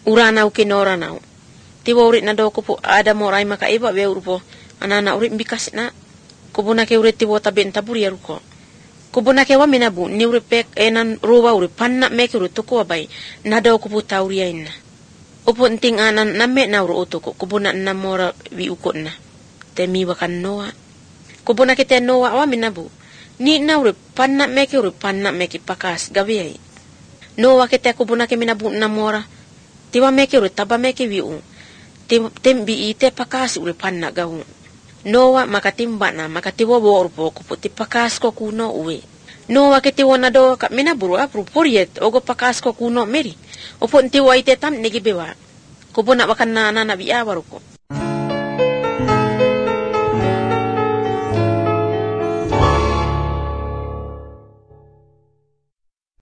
urana ukinora nau. Tiwa urit na do kupu ada morai maka iba be urupo anana urit bikas na. Kubuna ke urit tiwa taben taburi aruko. Kubuna ke wa minabu ni urit pek enan ruwa urit panna meke urit tuku abai na do kupu tauria inna. Upo nting anan namme na uru utuku kubuna namora wi ukon na. Temi wakan noa. Kubuna ke te noa wa minabu. Ni na urit panna meke pakas gawiai. Noa ke te kubuna ke minabu namora. Tiwa meke urit taba meke wiu. Tembi ite pakas urit panna gau. Noa maka timba na maka tiwa borpo kupu tipakas ko kuno uwe. Noa ke tiwa na do ka minaburu apru puriet ogo pakas ko kuno meri. Opo tiwa ite tam negi bewa. Kupo na wakan na biya waruko.